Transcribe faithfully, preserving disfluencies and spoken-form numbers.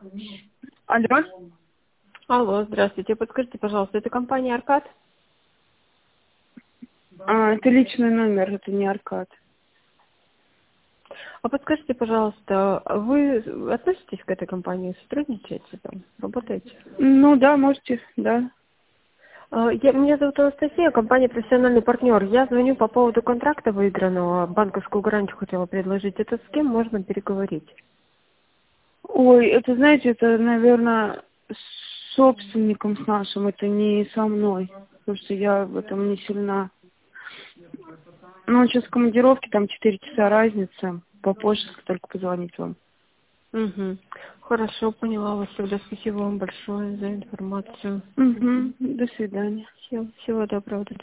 Алло. Алло, здравствуйте. Подскажите, пожалуйста, это компания «Аркад»? А, это личный номер, это не Аркад. А подскажите, пожалуйста, вы относитесь к этой компании, сотрудничаете там, работаете? Ну да, можете, да. А, Я, меня зовут Анастасия, компания «Профессиональный партнер». Я звоню по поводу контракта выигранного, банковскую гарантию хотела предложить. Это с кем можно переговорить? Ой, это, знаете, это, наверное, с собственником с нашим, это не со мной, потому что я в этом не сильна. Ну, он сейчас в командировке, там четыре часа разница, попозже только позвонить вам. Угу. Хорошо, поняла вас. Тогда спасибо вам большое за информацию. Угу, до свидания. Всего, всего доброго.